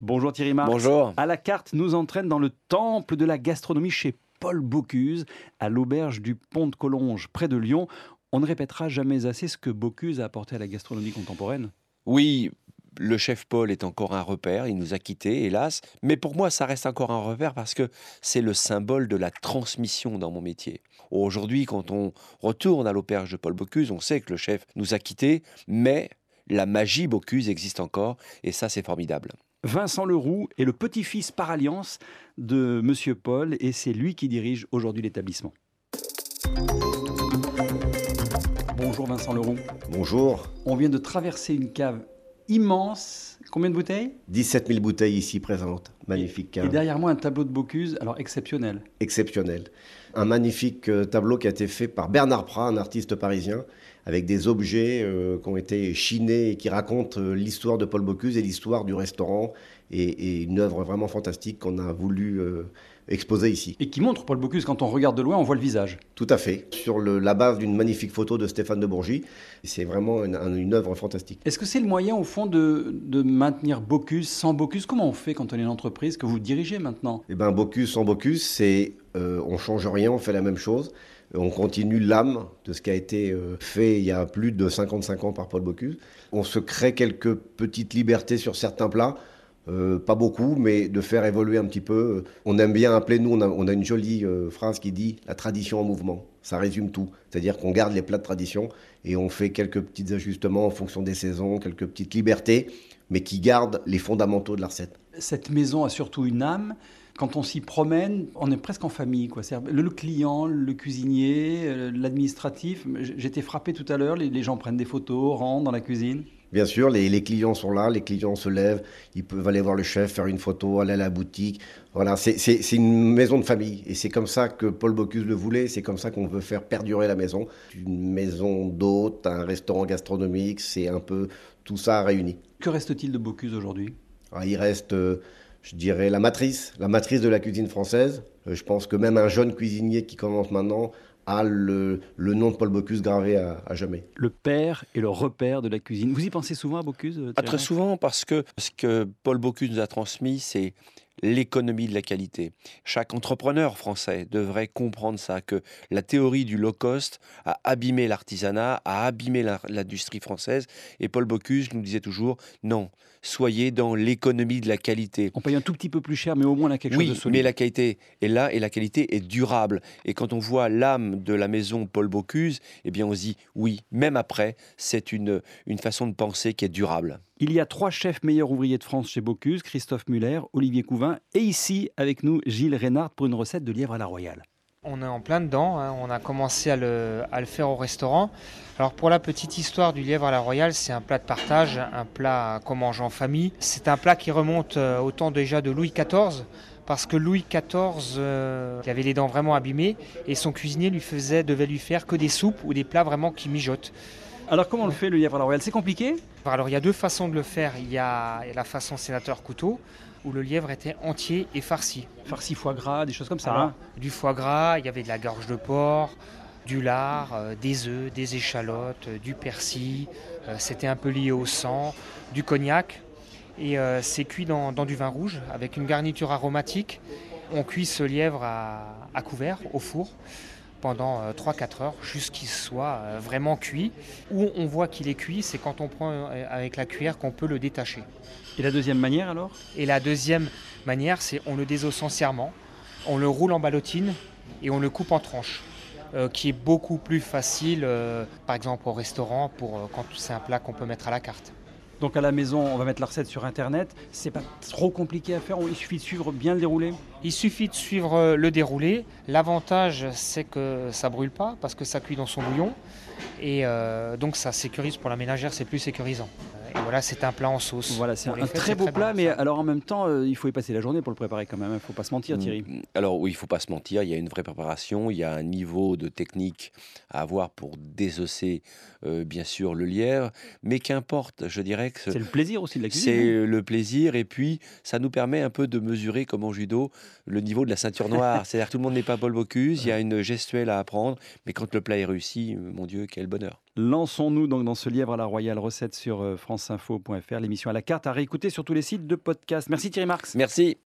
Bonjour Thierry Marx. Bonjour. À la carte nous entraîne dans le temple de la gastronomie chez Paul Bocuse, à l'auberge du Pont de Collonges, près de Lyon. On ne répétera jamais assez ce que Bocuse a apporté à la gastronomie contemporaine. Oui, le chef Paul est encore un repère, il nous a quittés, hélas. Mais pour moi, ça reste encore un repère parce que c'est le symbole de la transmission dans mon métier. Aujourd'hui, quand on retourne à l'auberge de Paul Bocuse, on sait que le chef nous a quittés, mais la magie Bocuse existe encore et ça, c'est formidable. Vincent Leroux est le petit-fils par alliance de Monsieur Paul et c'est lui qui dirige aujourd'hui l'établissement. Bonjour Vincent Leroux. Bonjour. On vient de traverser une cave immense. Combien de bouteilles? 17 000 bouteilles ici présentes. Magnifique Et cave. derrière moi un tableau de Bocuse, alors exceptionnel. Exceptionnel. Un magnifique tableau qui a été fait par Bernard Prat, un artiste parisien, avec des objets qui ont été chinés et qui racontent l'histoire de Paul Bocuse et l'histoire du restaurant. Et une œuvre vraiment fantastique qu'on a voulu exposer ici. Et qui montre Paul Bocuse, quand on regarde de loin, on voit le visage. Tout à fait. Sur la base d'une magnifique photo de Stéphane de Bourgie. C'est vraiment une œuvre fantastique. Est-ce que c'est le moyen, au fond, de maintenir Bocuse sans Bocuse? Comment on fait quand on est une entreprise que vous dirigez maintenant? Eh bien, Bocuse sans Bocuse, c'est on change rien, on fait la même chose. On continue l'âme de ce qui a été fait il y a plus de 55 ans par Paul Bocuse. On se crée quelques petites libertés sur certains plats. Pas beaucoup, mais de faire évoluer un petit peu. On aime bien appeler, nous, on a une jolie phrase qui dit « la tradition en mouvement ». Ça résume tout. C'est-à-dire qu'on garde les plats de tradition et on fait quelques petits ajustements en fonction des saisons, quelques petites libertés, mais qui gardent les fondamentaux de la recette. Cette maison a surtout une âme. Quand on s'y promène, on est presque en famille, quoi. C'est-à-dire le client, le cuisinier, l'administratif. J'étais frappé tout à l'heure, les gens prennent des photos, rentrent dans la cuisine. Bien sûr, les clients sont là, les clients se lèvent, ils peuvent aller voir le chef, faire une photo, aller à la boutique. Voilà, c'est une maison de famille. Et c'est comme ça que Paul Bocuse le voulait, c'est comme ça qu'on veut faire perdurer la maison. Une maison d'hôtes, un restaurant gastronomique, c'est un peu tout ça réuni. Que reste-t-il de Bocuse aujourd'hui? Alors, il reste, je dirais, la matrice de la cuisine française. Je pense que même un jeune cuisinier qui commence maintenant a le nom de Paul Bocuse gravé à jamais. Le père et le repère de la cuisine. Vous y pensez souvent à Bocuse, Thierry Très Marx? souvent parce que ce que Paul Bocuse nous a transmis, c'est l'économie de la qualité. Chaque entrepreneur français devrait comprendre ça, que la théorie du low cost a abîmé l'artisanat, a abîmé l'industrie française. Et Paul Bocuse nous disait toujours, non, soyez dans l'économie de la qualité. On paye un tout petit peu plus cher, mais au moins on a quelque chose de Oui, solide. mais la qualité est là et la qualité est durable. Et quand on voit l'âme de la maison Paul Bocuse, eh bien on se dit, oui, même après, c'est une façon de penser qui est durable. Il y a 3 chefs meilleurs ouvriers de France chez Bocuse, Christophe Muller, Olivier Couvin et ici avec nous Gilles Reynard pour une recette de lièvre à la royale. On est en plein dedans, hein. On a commencé à le faire au restaurant. Alors pour la petite histoire du lièvre à la royale, c'est un plat de partage, un plat qu'on mange en famille. C'est un plat qui remonte au temps déjà de Louis XIV, parce que Louis XIV il avait les dents vraiment abîmées et son cuisinier devait lui faire que des soupes ou des plats vraiment qui mijotent. Alors comment on le fait le lièvre à la royale? C'est compliqué? Alors il y a 2 façons de le faire. Il y a la façon sénateur couteau, où le lièvre était entier et farci. Farci foie gras, des choses comme ça. Alors, Hein. du foie gras, il y avait de la gorge de porc, du lard, des œufs, des échalotes, du persil. C'était un peu lié au sang, du cognac. Et c'est cuit dans du vin rouge avec une garniture aromatique. On cuit ce lièvre à couvert au four pendant 3-4 heures jusqu'il soit vraiment cuit. Où on voit qu'il est cuit, c'est quand on prend avec la cuillère qu'on peut le détacher. Et la deuxième manière alors? Et la deuxième manière, c'est on le désosse entièrement, on le roule en ballotine et on le coupe en tranches, qui est beaucoup plus facile, par exemple au restaurant, quand c'est un plat qu'on peut mettre à la carte. Donc à la maison, on va mettre la recette sur internet. C'est pas trop compliqué à faire, il suffit de suivre bien le déroulé. Il suffit de suivre le déroulé. L'avantage, c'est que ça brûle pas parce que ça cuit dans son bouillon. Et donc ça sécurise pour la ménagère, c'est plus sécurisant. Et voilà, c'est un plat en sauce. Voilà, c'est Pour les un fêtes, très c'est beau très plat, bon, mais ça. alors en même temps, il faut y passer la journée pour le préparer quand même. Il ne faut pas se mentir, Thierry. Alors oui, il ne faut pas se mentir, il y a une vraie préparation, il y a un niveau de technique à avoir pour désosser bien sûr le lièvre, mais qu'importe, je dirais que C'est le plaisir aussi de la cuisine. c'est le plaisir et puis ça nous permet un peu de mesurer comme en judo le niveau de la ceinture noire. C'est-à-dire que tout le monde n'est pas Paul Bocuse, il y a une gestuelle à apprendre, mais quand le plat est réussi, mon Dieu, quel bonheur. Lançons-nous donc dans ce lièvre à la royale, recette sur franceinfo.fr, l'émission à la carte à réécouter sur tous les sites de podcast. Merci Thierry Marx. Merci.